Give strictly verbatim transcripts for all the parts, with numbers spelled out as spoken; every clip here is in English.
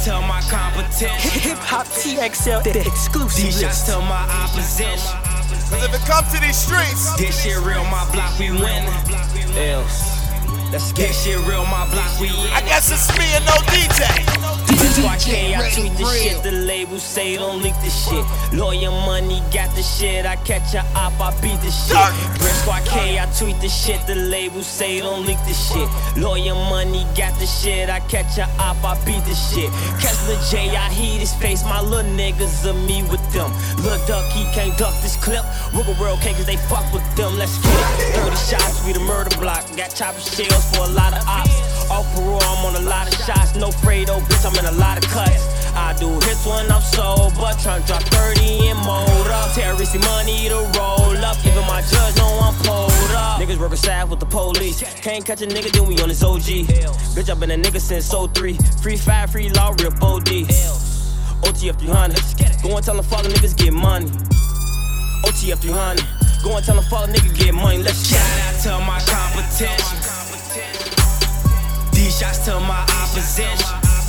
shots to my competition. Hip Hop T X L, the exclusive These shots list. to my opposition. Cause if it comes to these streets, This shit real, my block, we winning. Else. Let's get this shit real, my block, we in. I guess it's me and no D J. Why can't I tweet the shit? The label say don't leak the shit. Lawyer money got the shit. I catch a op, I beat the shit. Brisk, why can't I tweet the shit? The label say don't leak the shit. Lawyer money got the shit. I catch a op, I beat the shit. Catch Lil J, I heat his face. My little niggas are me with them. Lil Duck, he can't duck this clip. Wiggle World can't cause they fuck with them. Let's get it. thirty shots, we the murder block. Got chopper shells for a lot of ops. Off parole, I'm on a lot of shots. No Fredo, bitch, I'm in a lot of cuts. I do hits when I'm sober. Tryna drop thirty and mold up. Terroristic money to roll up. Even my judge know I'm pulled up. Niggas working side with the police. Can't catch a nigga, then we on his O G. Bitch, I been a nigga since oh three. Free fire, free law, real O D. O T F three hundred. Go and tell them fuck niggas get money. O T F three hundred. Go and tell them fuck niggas get money. Let's shout out to my competition. These shots to my opposition.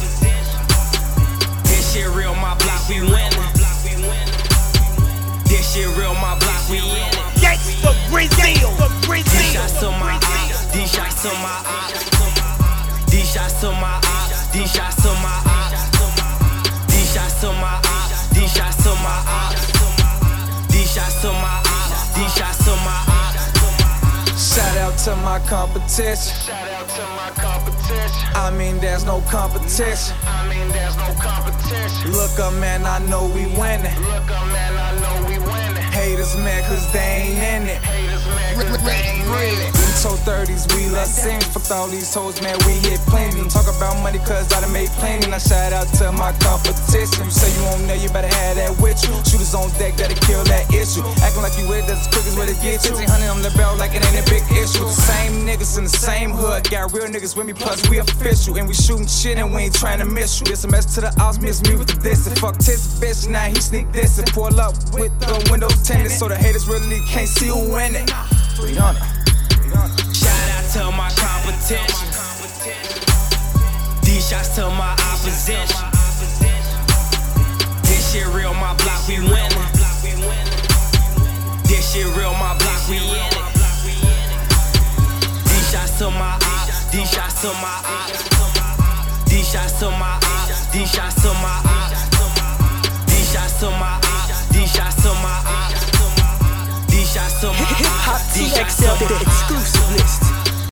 This shit real, my block, we winning. This shit real, my block, we in it. Gangsta Brazil, These shots to my ops. These shots to my ops. These shots to my ops. These shots to my ops. These shots to my ops. These shots to my ops. These shots to my ops. These shots to my ops. Shout out to my competition. Shout out to my competition. I mean, there's no competition. I mean, there's no competition. Look up, man, I know we winning. Look up, man, I know we winning. Haters mad cause they ain't in it. Haters, man, cause they ain't really. We told thirties, we love sing. Fuck all these hoes, man, we hit plenty. Talk about money cause I done made plenty. Now shout out to my competition. You say you won't know, you better have that with you. Shooters on deck that'll kill that issue. Acting like you with, that's the quickest way to get you. fifteen hundred on the barrel like it ain't a big issue. The same niggas in the same hood. Got real niggas with me, plus we official. And we shooting shit and we ain't trying to miss you. It's a mess to the house, miss me with the distance. Fuck this bitch, now he sneak this and pull up with the windows tinted. So the haters really can't see who winning. three hundred. Shout out to my competition. These shots to my opposition. This shit real, my block, we winning. This shit real, my block, we in it. These shots to my ops. These shots to my ops. These shots to my ops. These shots to my ops. These shots to my ops. These shots to my ops. These shots to my ops. Hip Hop T X L, the exclusive list.